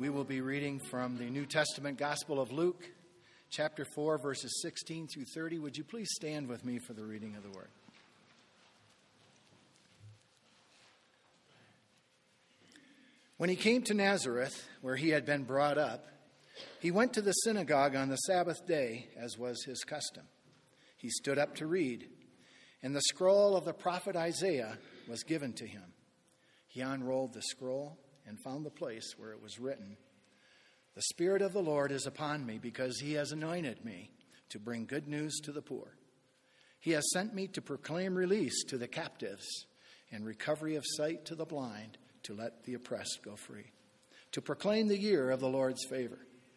We will be reading from the New Testament Gospel of Luke, chapter 4, verses 16 through 30. Would you please stand with me for the reading of the word? When he came to Nazareth, where he had been brought up, he went to the synagogue on the Sabbath day, as was his custom. He stood up to read, and the scroll of the prophet Isaiah was given to him. He unrolled the scroll and found the place where it was written, "The Spirit of the Lord is upon me, because he has anointed me to bring good news to the poor. He has sent me to proclaim release to the captives and recovery of sight to the blind, to let the oppressed go free, to proclaim the year of the Lord's favor."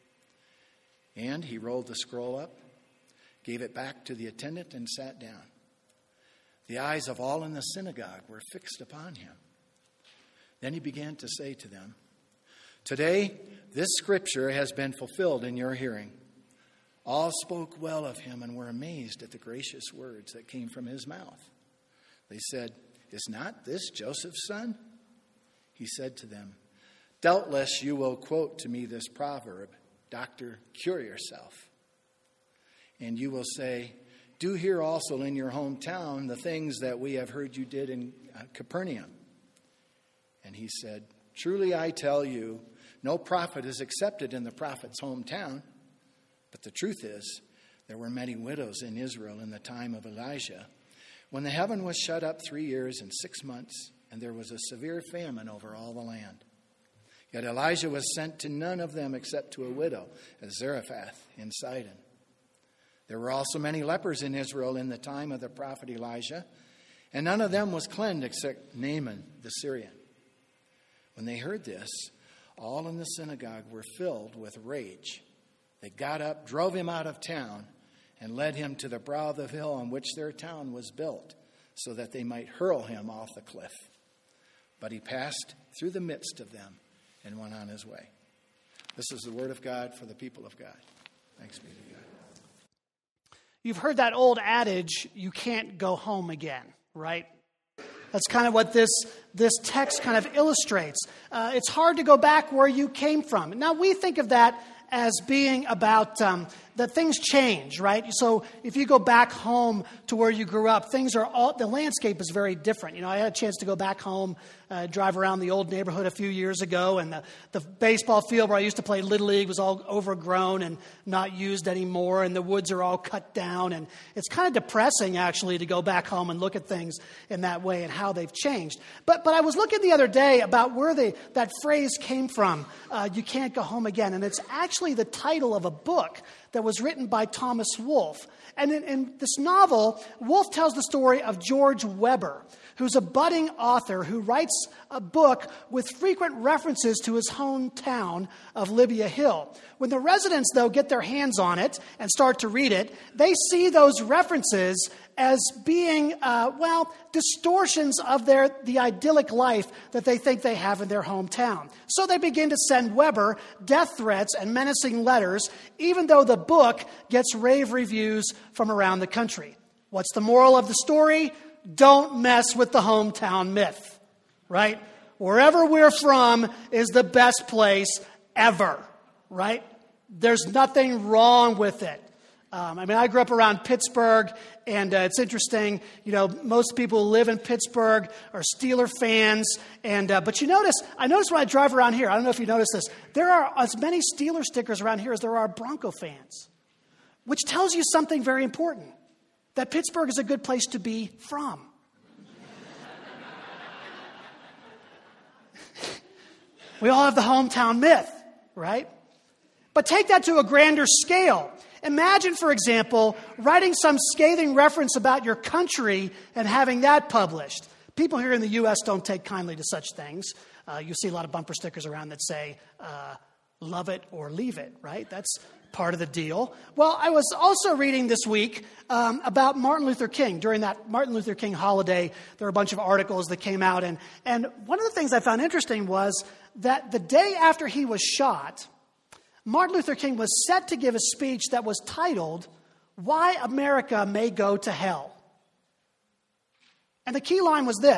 And he rolled the scroll up, gave it back to the attendant, and sat down. The eyes of all in the synagogue were fixed upon him. Then he began to say to them, "Today this scripture has been fulfilled in your hearing." All spoke well of him and were amazed at the gracious words that came from his mouth. They said, "Is not this Joseph's son?" He said to them, "Doubtless you will quote to me this proverb, 'Doctor, cure yourself.' And you will say, 'Do here also in your hometown the things that we have heard you did in Capernaum.' And he said, 'Truly I tell you, no prophet is accepted in the prophet's hometown. But the truth is, there were many widows in Israel in the time of Elijah, when the heaven was shut up 3 years and 6 months, and there was a severe famine over all the land. Yet Elijah was sent to none of them except to a widow at Zarephath in Sidon. There were also many lepers in Israel in the time of the prophet Elijah, and none of them was cleansed except Naaman the Syrian.' When they heard this, all in the synagogue were filled with rage. They got up, drove him out of town, and led him to the brow of the hill on which their town was built, so that they might hurl him off the cliff. But he passed through the midst of them and went on his way." This is the word of God for the people of God. Thanks be to God. You've heard that old adage, you can't go home again, right? That's kind of what this text kind of illustrates. It's hard to go back where you came from. Now, we think of that as being about that things change, right? So if you go back home to where you grew up, the landscape is very different. You know, I had a chance to go back home, drive around the old neighborhood a few years ago, and the baseball field where I used to play Little League was all overgrown and not used anymore, and the woods are all cut down, and it's kind of depressing, actually, to go back home and look at things in that way and how they've changed. But I was looking the other day about where that phrase came from, you can't go home again, and it's actually the title of a book that was written by Thomas Wolfe. And in this novel, Wolfe tells the story of George Weber, who's a budding author who writes a book with frequent references to his hometown of Libya Hill. When the residents, though, get their hands on it and start to read it, they see those references as being, distortions of the idyllic life that they think they have in their hometown. So they begin to send Weber death threats and menacing letters, even though the book gets rave reviews from around the country. What's the moral of the story? Don't mess with the hometown myth, right? Wherever we're from is the best place ever, right? There's nothing wrong with it. I grew up around Pittsburgh, and it's interesting. You know, most people who live in Pittsburgh are Steeler fans, but I notice when I drive around here, I don't know if you notice this, there are as many Steeler stickers around here as there are Bronco fans, which tells you something very important, that Pittsburgh is a good place to be from. We all have the hometown myth, right? But take that to a grander scale. Imagine, for example, writing some scathing reference about your country and having that published. People here in the U.S. don't take kindly to such things. You see a lot of bumper stickers around that say, love it or leave it, right? That's part of the deal. Well, I was also reading this week about Martin Luther King. During that Martin Luther King holiday, there were a bunch of articles that came out. And one of the things I found interesting was that the day after he was shot, Martin Luther King was set to give a speech that was titled, "Why America May Go to Hell." And the key line was this: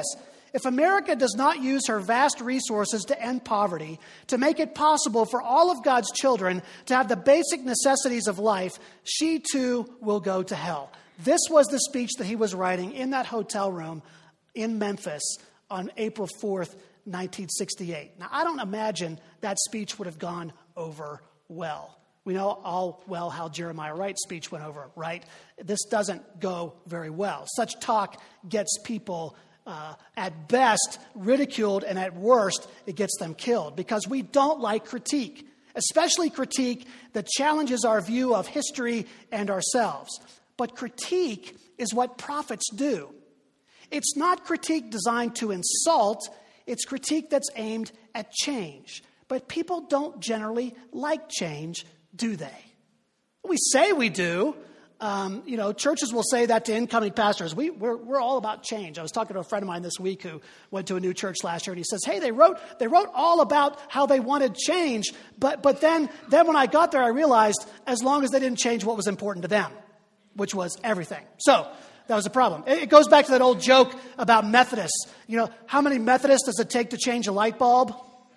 If America does not use her vast resources to end poverty, to make it possible for all of God's children to have the basic necessities of life, she too will go to hell. This was the speech that he was writing in that hotel room in Memphis on April 4th, 1968. Now, I don't imagine that speech would have gone over well. We know all well how Jeremiah Wright's speech went over, right? This doesn't go very well. Such talk gets people, at best, ridiculed, and at worst, it gets them killed because we don't like critique, especially critique that challenges our view of history and ourselves. But critique is what prophets do. It's not critique designed to insult. It's critique that's aimed at change. But people don't generally like change, do they? We say we do. Churches will say that to incoming pastors. We're all about change. I was talking to a friend of mine this week who went to a new church last year, and he says, "Hey, they wrote all about how they wanted change, but then when I got there, I realized as long as they didn't change what was important to them, which was everything." So that was a problem. It goes back to that old joke about Methodists. How many Methodists does it take to change a light bulb?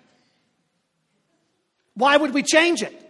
Why would we change it?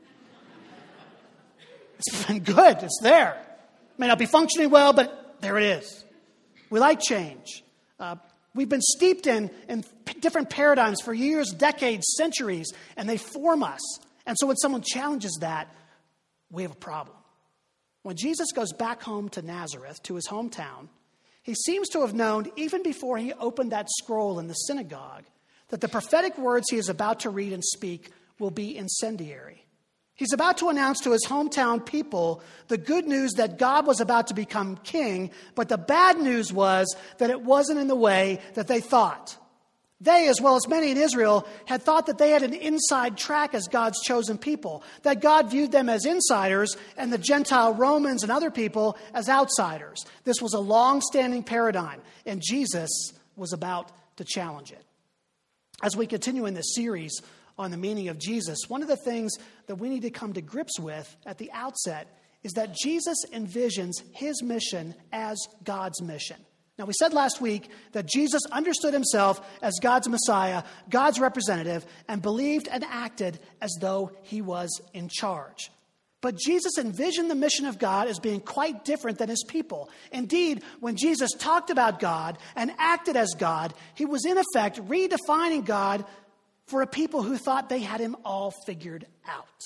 It's been good. It's there. May not be functioning well, but there it is. We like change. We've been steeped in different paradigms for years, decades, centuries, and they form us. And so when someone challenges that, we have a problem. When Jesus goes back home to Nazareth, to his hometown, he seems to have known, even before he opened that scroll in the synagogue, that the prophetic words he is about to read and speak will be incendiary. He's about to announce to his hometown people the good news that God was about to become king, but the bad news was that it wasn't in the way that they thought. They, as well as many in Israel, had thought that they had an inside track as God's chosen people, that God viewed them as insiders and the Gentile Romans and other people as outsiders. This was a long-standing paradigm, and Jesus was about to challenge it. As we continue in this series on the meaning of Jesus, one of the things that we need to come to grips with at the outset is that Jesus envisions his mission as God's mission. Now, we said last week that Jesus understood himself as God's Messiah, God's representative, and believed and acted as though he was in charge. But Jesus envisioned the mission of God as being quite different than his people. Indeed, when Jesus talked about God and acted as God, he was in effect redefining God for a people who thought they had him all figured out.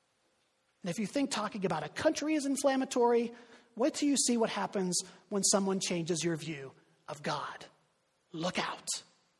And if you think talking about a country is inflammatory, wait till you see what happens when someone changes your view of God. Look out.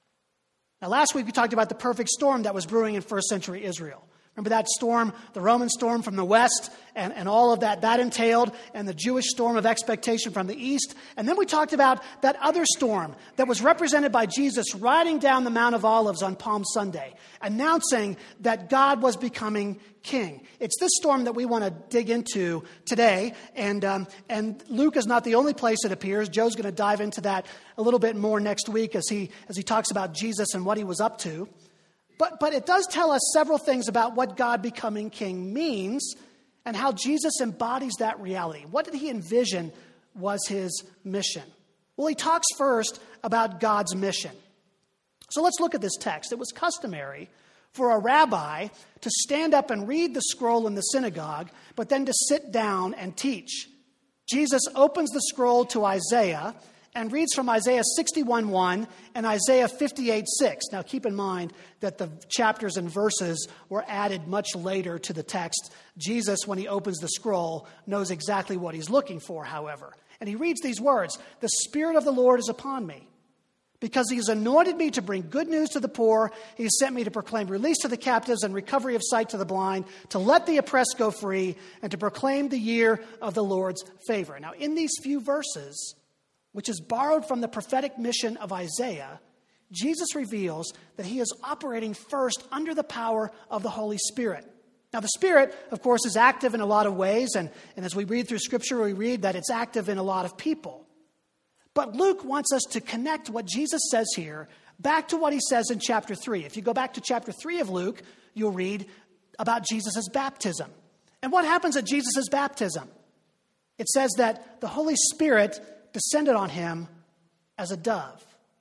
Now, last week we talked about the perfect storm that was brewing in first century Israel. Remember that storm, the Roman storm from the west, and all of that entailed, and the Jewish storm of expectation from the east. And then we talked about that other storm that was represented by Jesus riding down the Mount of Olives on Palm Sunday, announcing that God was becoming king. It's this storm that we want to dig into today, and Luke is not the only place it appears. Joe's going to dive into that a little bit more next week as he talks about Jesus and what he was up to. But it does tell us several things about what God becoming king means and how Jesus embodies that reality. What did he envision was his mission? Well, he talks first about God's mission. So let's look at this text. It was customary for a rabbi to stand up and read the scroll in the synagogue, but then to sit down and teach. Jesus opens the scroll to Isaiah and reads from Isaiah 61:1 and Isaiah 58:6. Now keep in mind that the chapters and verses were added much later to the text. Jesus, when he opens the scroll, knows exactly what he's looking for, however. And he reads these words, "The Spirit of the Lord is upon me, because he has anointed me to bring good news to the poor. He has sent me to proclaim release to the captives and recovery of sight to the blind, to let the oppressed go free, and to proclaim the year of the Lord's favor." Now in these few verses, which is borrowed from the prophetic mission of Isaiah, Jesus reveals that he is operating first under the power of the Holy Spirit. Now, the Spirit, of course, is active in a lot of ways, and as we read through Scripture, we read that it's active in a lot of people. But Luke wants us to connect what Jesus says here back to what he says in chapter 3. If you go back to chapter 3 of Luke, you'll read about Jesus' baptism. And what happens at Jesus' baptism? It says that the Holy Spirit descended on him as a dove.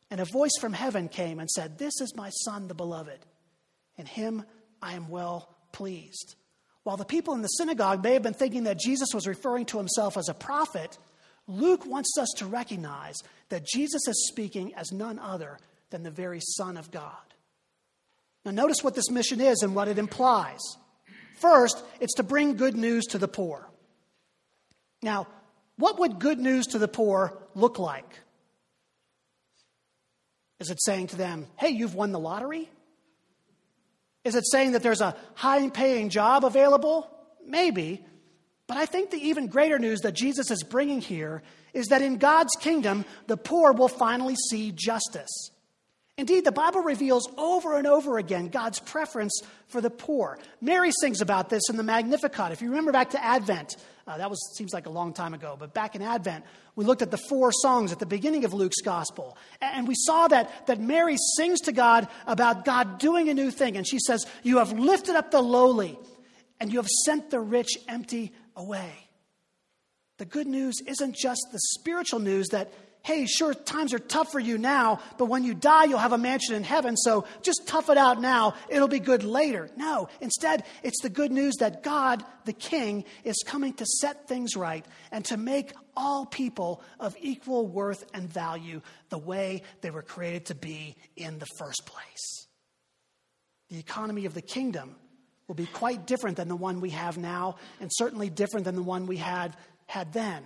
And a voice from heaven came and said, "This is my Son, the beloved. In him I am well pleased." While the people in the synagogue may have been thinking that Jesus was referring to himself as a prophet, Luke wants us to recognize that Jesus is speaking as none other than the very Son of God. Now notice what this mission is and what it implies. First, it's to bring good news to the poor. Now, what would good news to the poor look like? Is it saying to them, "Hey, you've won the lottery"? Is it saying that there's a high-paying job available? Maybe. But I think the even greater news that Jesus is bringing here is that in God's kingdom, the poor will finally see justice. Indeed, the Bible reveals over and over again God's preference for the poor. Mary sings about this in the Magnificat. If you remember back to Advent, seems like a long time ago, but back in Advent, we looked at the 4 songs at the beginning of Luke's gospel. And we saw that Mary sings to God about God doing a new thing. And she says, "You have lifted up the lowly, and you have sent the rich empty away." The good news isn't just the spiritual news that, hey, sure, times are tough for you now, but when you die, you'll have a mansion in heaven, so just tough it out now. It'll be good later. No, instead, it's the good news that God, the King, is coming to set things right and to make all people of equal worth and value the way they were created to be in the first place. The economy of the kingdom will be quite different than the one we have now, and certainly different than the one we had then.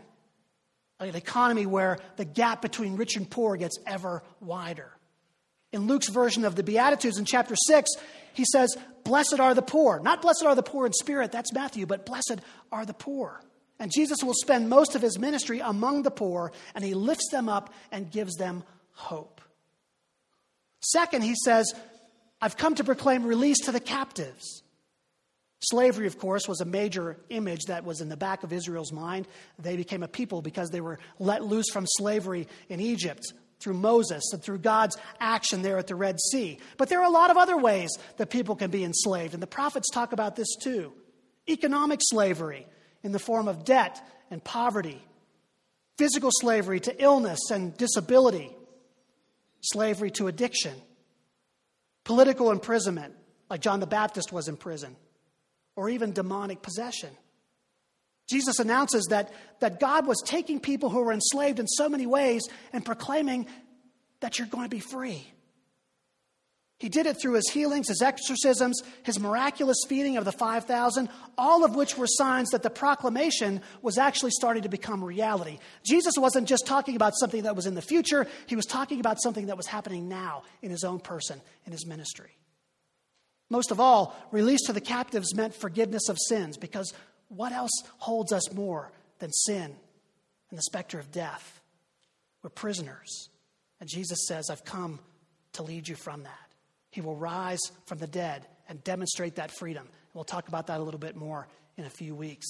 An economy where the gap between rich and poor gets ever wider. In Luke's version of the Beatitudes in chapter 6, he says, "Blessed are the poor." Not blessed are the poor in spirit, that's Matthew, but blessed are the poor. And Jesus will spend most of his ministry among the poor, and he lifts them up and gives them hope. Second, he says, "I've come to proclaim release to the captives." Slavery, of course, was a major image that was in the back of Israel's mind. They became a people because they were let loose from slavery in Egypt through Moses and through God's action there at the Red Sea. But there are a lot of other ways that people can be enslaved, and the prophets talk about this too. Economic slavery in the form of debt and poverty. Physical slavery to illness and disability. Slavery to addiction. Political imprisonment, like John the Baptist was in prison. Or even demonic possession. Jesus announces that God was taking people who were enslaved in so many ways and proclaiming that you're going to be free. He did it through his healings, his exorcisms, his miraculous feeding of the 5,000, all of which were signs that the proclamation was actually starting to become reality. Jesus wasn't just talking about something that was in the future, he was talking about something that was happening now in his own person, in his ministry. Most of all, release to the captives meant forgiveness of sins, because what else holds us more than sin and the specter of death? We're prisoners. And Jesus says, "I've come to lead you from that." He will rise from the dead and demonstrate that freedom. We'll talk about that a little bit more in a few weeks.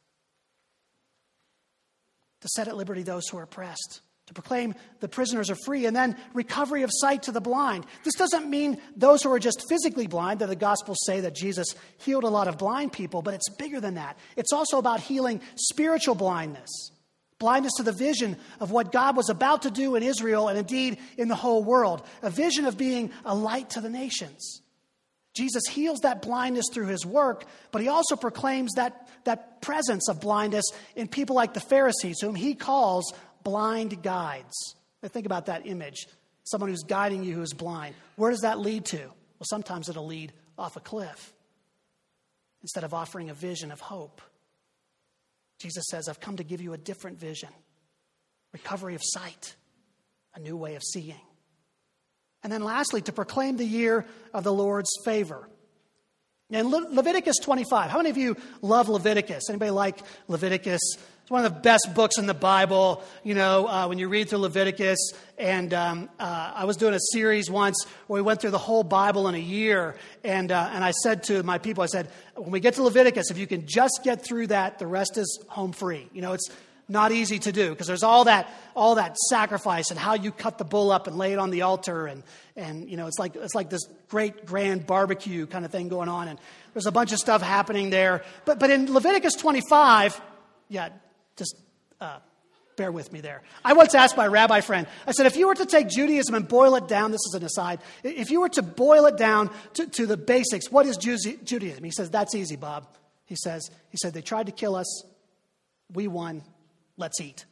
To set at liberty those who are oppressed. To proclaim the prisoners are free, and then recovery of sight to the blind. This doesn't mean those who are just physically blind, that the Gospels say that Jesus healed a lot of blind people, but it's bigger than that. It's also about healing spiritual blindness. Blindness to the vision of what God was about to do in Israel and indeed in the whole world. A vision of being a light to the nations. Jesus heals that blindness through his work, but he also proclaims that presence of blindness in people like the Pharisees, whom he calls blind guides. Now think about that image. Someone who's guiding you who is blind. Where does that lead to? Well, sometimes it'll lead off a cliff instead of offering a vision of hope. Jesus says, "I've come to give you a different vision. Recovery of sight. A new way of seeing." And then lastly, to proclaim the year of the Lord's favor. In Leviticus 25, how many of you love Leviticus? Anybody like Leviticus? It's one of the best books in the Bible, when you read through Leviticus. And I was doing a series once where we went through the whole Bible in a year. And I said to my people, I said, when we get to Leviticus, if you can just get through that, the rest is home free. It's not easy to do because there's all that sacrifice and how you cut the bull up and lay it on the altar. And it's like this great grand barbecue kind of thing going on. And there's a bunch of stuff happening there. But in Leviticus 25, Bear with me there. I once asked my rabbi friend, I said, if you were to take Judaism and boil it down, this is an aside, if you were to boil it down to the basics, what is Judaism? He says, that's easy, Bob. He said, they tried to kill us. We won. Let's eat.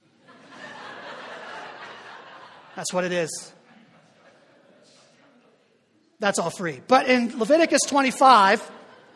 That's what it is. That's all free. But in Leviticus 25,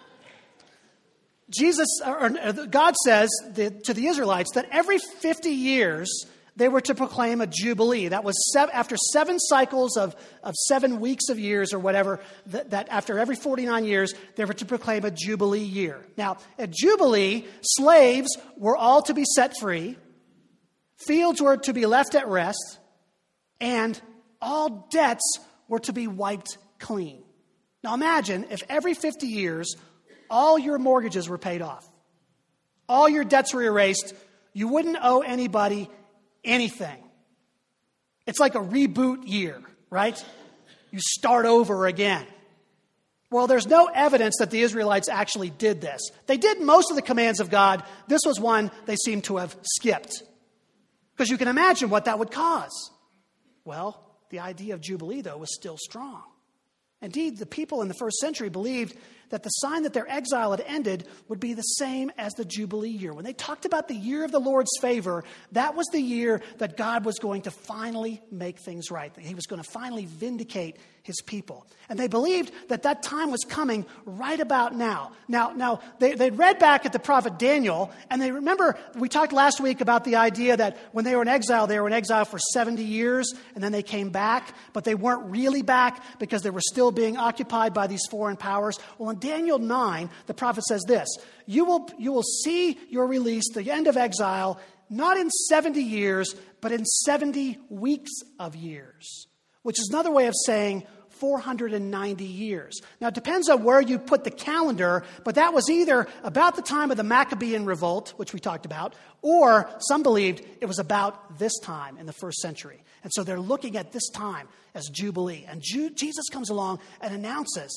God says to the Israelites that every 50 years they were to proclaim a jubilee. That was after 7 cycles of 7 weeks of years or whatever, that after every 49 years they were to proclaim a jubilee year. Now, at jubilee, slaves were all to be set free, fields were to be left at rest, and all debts were to be wiped clean. Now imagine if every 50 years all your mortgages were paid off. All your debts were erased. You wouldn't owe anybody anything. It's like a reboot year, right? You start over again. Well, there's no evidence that the Israelites actually did this. They did most of the commands of God. This was one they seem to have skipped. Because you can imagine what that would cause. Well, the idea of Jubilee, though, was still strong. Indeed, the people in the first century believed that the sign that their exile had ended would be the same as the Jubilee year. When they talked about the year of the Lord's favor, that was the year that God was going to finally make things right. That he was going to finally vindicate his people. And they believed that that time was coming right about now. Now they'd read back at the prophet Daniel, and they remember, we talked last week about the idea that when they were in exile for 70 years, and then they came back, but they weren't really back because they were still being occupied by these foreign powers. Well, in Daniel 9, the prophet says this, you will see your release, the end of exile, not in 70 years, but in 70 weeks of years, which is another way of saying 490 years. Now, it depends on where you put the calendar, but that was either about the time of the Maccabean revolt, which we talked about, or some believed it was about this time in the first century. And so they're looking at this time as Jubilee. And Jesus comes along and announces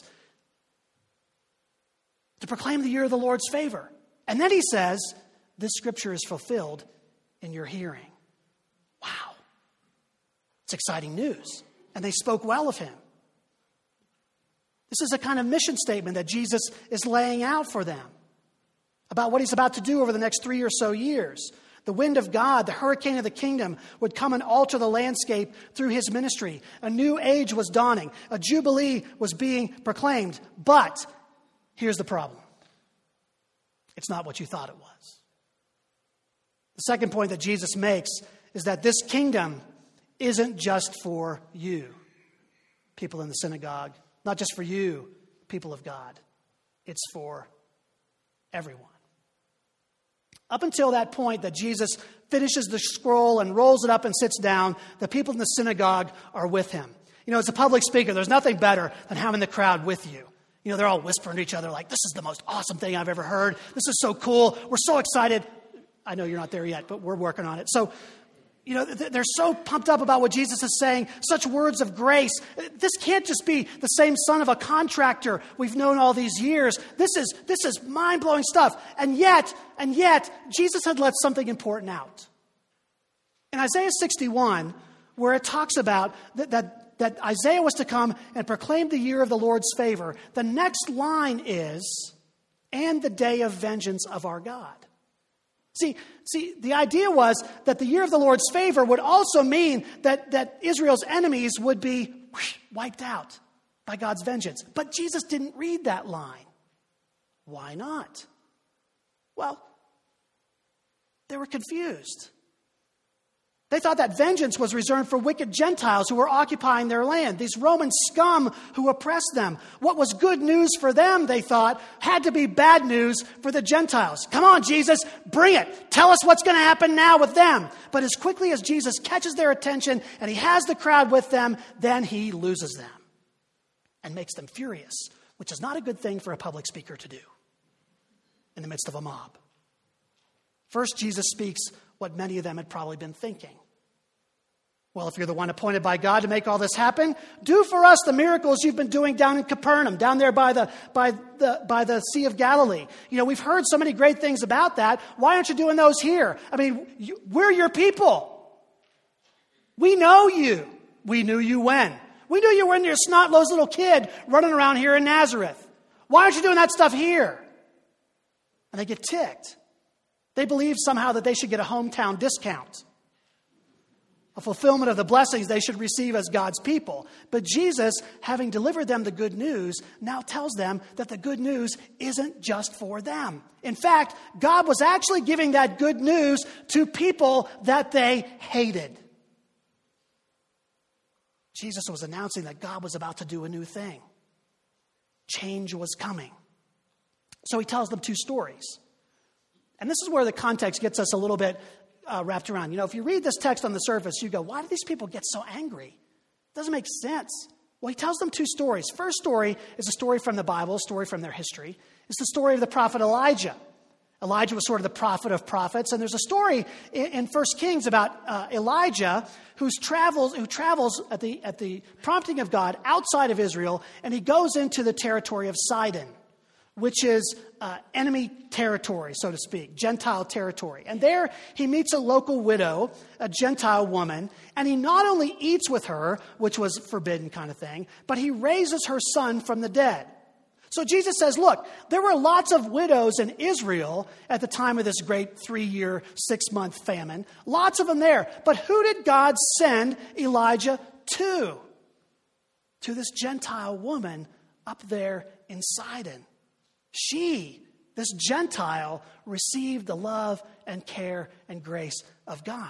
to proclaim the year of the Lord's favor. And then he says, this scripture is fulfilled in your hearing. Wow. It's exciting news. And they spoke well of him. This is a kind of mission statement that Jesus is laying out for them about what he's about to do over the next 3 or so years. The wind of God, the hurricane of the kingdom, would come and alter the landscape through his ministry. A new age was dawning. A jubilee was being proclaimed. But here's the problem. It's not what you thought it was. The second point that Jesus makes is that this kingdom isn't just for you, people in the synagogue. Not just for you, people of God. It's for everyone. Up until that point that Jesus finishes the scroll and rolls it up and sits down, the people in the synagogue are with him. You know, as a public speaker, there's nothing better than having the crowd with you. You know, they're all whispering to each other like, this is the most awesome thing I've ever heard. This is so cool. We're so excited. I know you're not there yet, but we're working on it. So, you know, they're so pumped up about what Jesus is saying, such words of grace. This can't just be the same son of a contractor we've known all these years. This is mind-blowing stuff. And yet, Jesus had left something important out. In Isaiah 61, where it talks about that Isaiah was to come and proclaim the year of the Lord's favor, the next line is, and the day of vengeance of our God. See, the idea was that the year of the Lord's favor would also mean that Israel's enemies would be wiped out by God's vengeance. But Jesus didn't read that line. Why not? Well, they were confused. They thought that vengeance was reserved for wicked Gentiles who were occupying their land, these Roman scum who oppressed them. What was good news for them, they thought, had to be bad news for the Gentiles. Come on, Jesus, bring it. Tell us what's going to happen now with them. But as quickly as Jesus catches their attention and he has the crowd with them, then he loses them and makes them furious, which is not a good thing for a public speaker to do in the midst of a mob. First, Jesus speaks what many of them had probably been thinking. Well, if you're the one appointed by God to make all this happen, do for us the miracles you've been doing down in Capernaum, down there by the Sea of Galilee. You know, we've heard so many great things about that. Why aren't you doing those here? I mean, we're your people. We know you. We knew you when. We knew you when you were a snot-nosed little kid running around here in Nazareth. Why aren't you doing that stuff here? And they get ticked. They believe somehow that they should get a hometown discount, a fulfillment of the blessings they should receive as God's people. But Jesus, having delivered them the good news, now tells them that the good news isn't just for them. In fact, God was actually giving that good news to people that they hated. Jesus was announcing that God was about to do a new thing. Change was coming. So he tells them two stories. And this is where the context gets us a little bit wrapped around. You know, if you read this text on the surface, you go, why do these people get so angry? It doesn't make sense. Well, he tells them two stories. First story is a story from the Bible, a story from their history. It's the story of the prophet Elijah. Elijah was sort of the prophet of prophets. And there's a story in 1 Kings about Elijah who travels at the prompting of God outside of Israel, and he goes into the territory of Sidon, which is enemy territory, so to speak, Gentile territory. And there he meets a local widow, a Gentile woman, and he not only eats with her, which was forbidden kind of thing, but he raises her son from the dead. So Jesus says, look, there were lots of widows in Israel at the time of this great 3-year, 6-month famine. Lots of them there. But who did God send Elijah to? To this Gentile woman up there in Sidon. She, this Gentile, received the love and care and grace of God.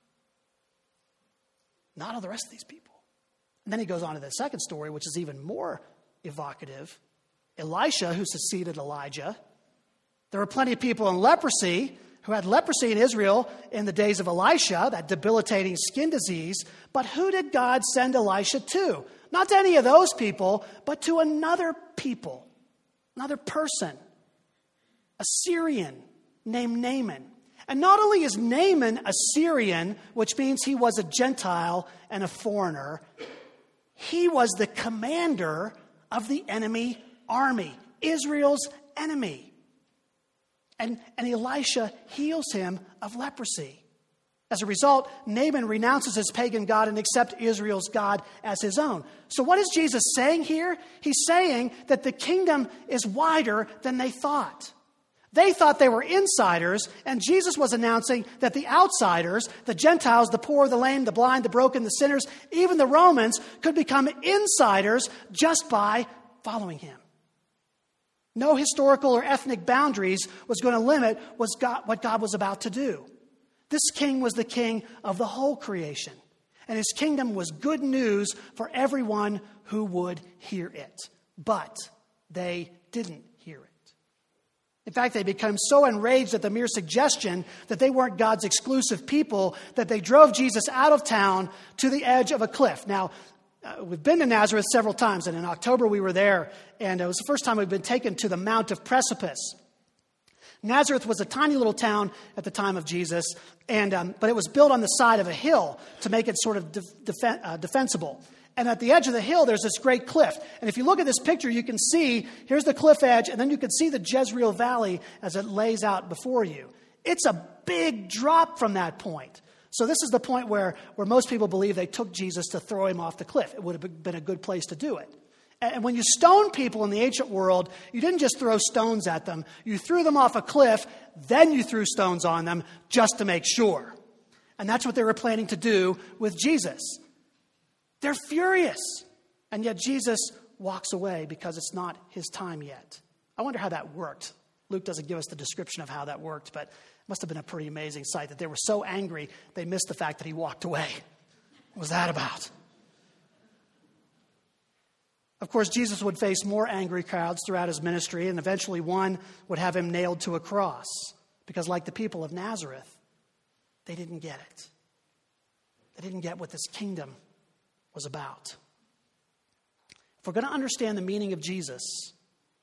Not all the rest of these people. And then he goes on to the second story, which is even more evocative. Elisha, who succeeded Elijah. There were plenty of people in leprosy who had leprosy in Israel in the days of Elisha, that debilitating skin disease. But who did God send Elisha to? Not to any of those people, but to another people, another person, a Syrian named Naaman. And not only is Naaman a Syrian, which means he was a Gentile and a foreigner, he was the commander of the enemy army, Israel's enemy. And Elisha heals him of leprosy. As a result, Naaman renounces his pagan god and accepts Israel's God as his own. So what is Jesus saying here? He's saying that the kingdom is wider than they thought. They thought they were insiders, and Jesus was announcing that the outsiders, the Gentiles, the poor, the lame, the blind, the broken, the sinners, even the Romans, could become insiders just by following him. No historical or ethnic boundaries was going to limit what God was about to do. This king was the king of the whole creation, and his kingdom was good news for everyone who would hear it. But they didn't hear it. In fact, they became so enraged at the mere suggestion that they weren't God's exclusive people that they drove Jesus out of town to the edge of a cliff. Now, we've been to Nazareth several times, and in October we were there, and it was the first time we'd been taken to the Mount of Precipice. Nazareth was a tiny little town at the time of Jesus, but it was built on the side of a hill to make it sort of defensible. And at the edge of the hill, there's this great cliff. And if you look at this picture, you can see, here's the cliff edge, and then you can see the Jezreel Valley as it lays out before you. It's a big drop from that point. So this is the point where most people believe they took Jesus to throw him off the cliff. It would have been a good place to do it. And when you stoned people in the ancient world, you didn't just throw stones at them. You threw them off a cliff, then you threw stones on them just to make sure. And that's what they were planning to do with Jesus. They're furious. And yet Jesus walks away because it's not his time yet. I wonder how that worked. Luke doesn't give us the description of how that worked, but it must have been a pretty amazing sight that they were so angry they missed the fact that he walked away. What was that about? Of course, Jesus would face more angry crowds throughout his ministry, and eventually one would have him nailed to a cross. Because like the people of Nazareth, they didn't get it. They didn't get what this kingdom was about. If we're going to understand the meaning of Jesus,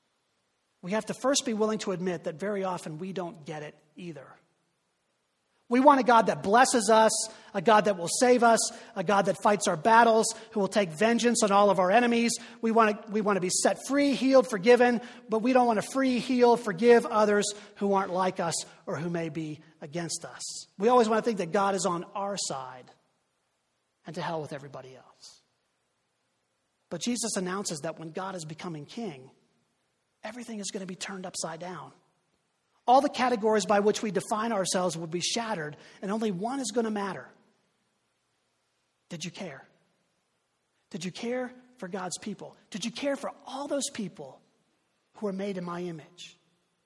we have to first be willing to admit that very often we don't get it either. We want a God that blesses us, a God that will save us, a God that fights our battles, who will take vengeance on all of our enemies. We want to be set free, healed, forgiven, but we don't want to free, heal, forgive others who aren't like us or who may be against us. We always want to think that God is on our side, and to hell with everybody else. But Jesus announces that when God is becoming king, everything is going to be turned upside down. All the categories by which we define ourselves will be shattered, and only one is going to matter. Did you care? Did you care for God's people? Did you care for all those people who are made in my image?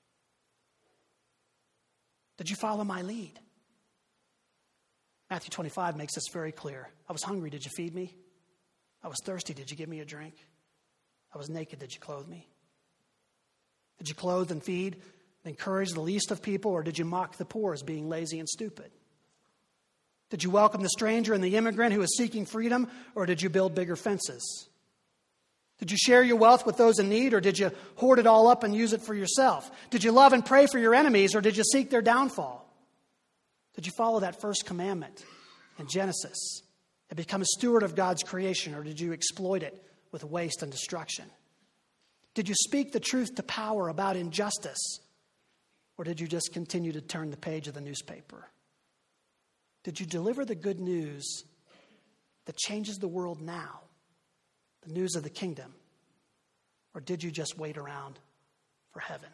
Did you follow my lead? Matthew 25 makes this very clear. I was hungry, did you feed me? I was thirsty, did you give me a drink? I was naked, did you clothe me? Did you clothe and feed, encourage the least of people, or did you mock the poor as being lazy and stupid? Did you welcome the stranger and the immigrant who is seeking freedom, or did you build bigger fences? Did you share your wealth with those in need, or did you hoard it all up and use it for yourself? Did you love and pray for your enemies, or did you seek their downfall? Did you follow that first commandment in Genesis and become a steward of God's creation, or did you exploit it with waste and destruction? Did you speak the truth to power about injustice, or did you just continue to turn the page of the newspaper? Did you deliver the good news that changes the world now, the news of the kingdom, or did you just wait around for heaven?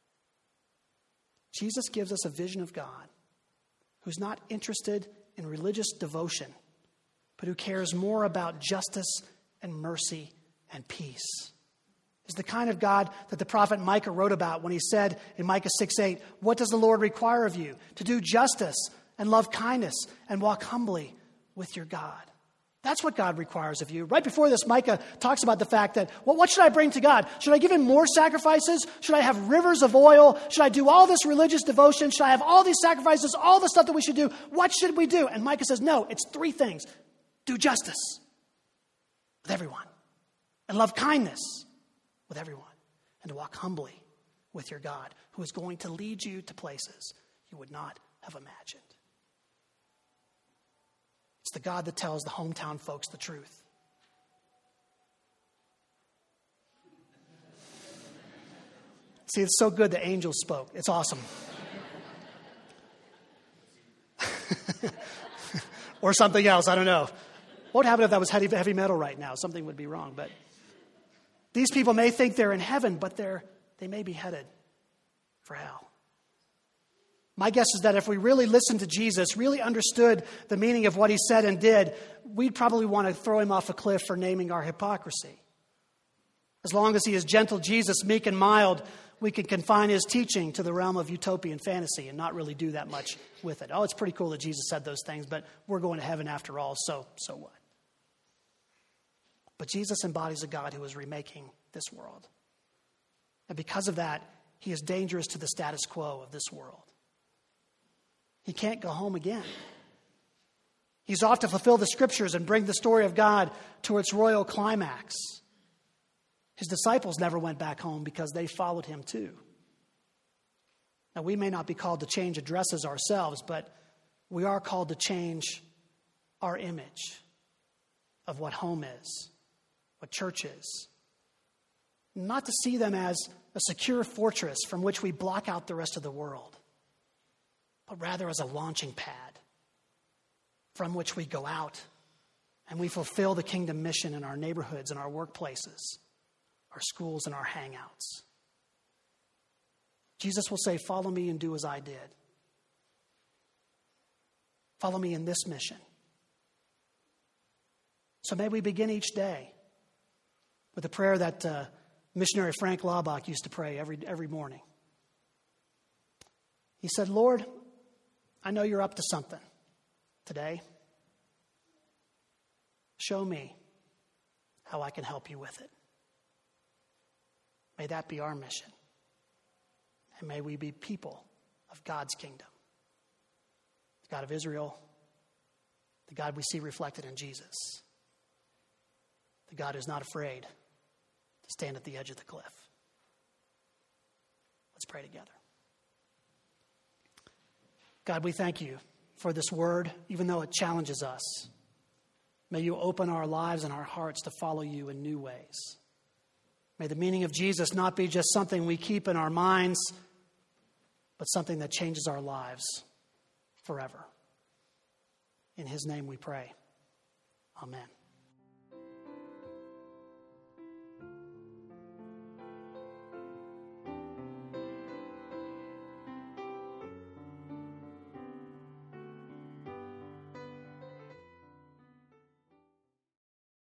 Jesus gives us a vision of God who's not interested in religious devotion, but who cares more about justice and mercy and peace. Is the kind of God that the prophet Micah wrote about when he said in Micah 6:8, "What does the Lord require of you? To do justice and love kindness and walk humbly with your God." That's what God requires of you. Right before this, Micah talks about the fact that, well, what should I bring to God? Should I give him more sacrifices? Should I have rivers of oil? Should I do all this religious devotion? Should I have all these sacrifices, all the stuff that we should do? What should we do? And Micah says, no, it's three things. Do justice with everyone, and love kindness with everyone, and to walk humbly with your God, who is going to lead you to places you would not have imagined. It's the God that tells the hometown folks the truth. See, it's so good the angels spoke. It's awesome. Or something else, I don't know. What would happen if that was heavy metal right now? Something would be wrong. But these people may think they're in heaven, but they may be headed for hell. My guess is that if we really listened to Jesus, really understood the meaning of what he said and did, we'd probably want to throw him off a cliff for naming our hypocrisy. As long as he is gentle Jesus, meek and mild, we can confine his teaching to the realm of utopian fantasy and not really do that much with it. Oh, it's pretty cool that Jesus said those things, but we're going to heaven after all, so what? But Jesus embodies a God who is remaking this world. And because of that, he is dangerous to the status quo of this world. He can't go home again. He's off to fulfill the scriptures and bring the story of God to its royal climax. His disciples never went back home because they followed him too. Now, we may not be called to change addresses ourselves, but we are called to change our image of what home is, what church is. Not to see them as a secure fortress from which we block out the rest of the world, but rather as a launching pad from which we go out and we fulfill the kingdom mission in our neighborhoods and our workplaces, our schools and our hangouts. Jesus will say, follow me and do as I did. Follow me in this mission. So may we begin each day with a prayer that missionary Frank Laubach used to pray every morning. He said, Lord, I know you're up to something today. Show me how I can help you with it. May that be our mission. And may we be people of God's kingdom. The God of Israel, the God we see reflected in Jesus. The God who's not afraid to stand at the edge of the cliff. Let's pray together. God, we thank you for this word, even though it challenges us. May you open our lives and our hearts to follow you in new ways. May the meaning of Jesus not be just something we keep in our minds, but something that changes our lives forever. In his name we pray. Amen.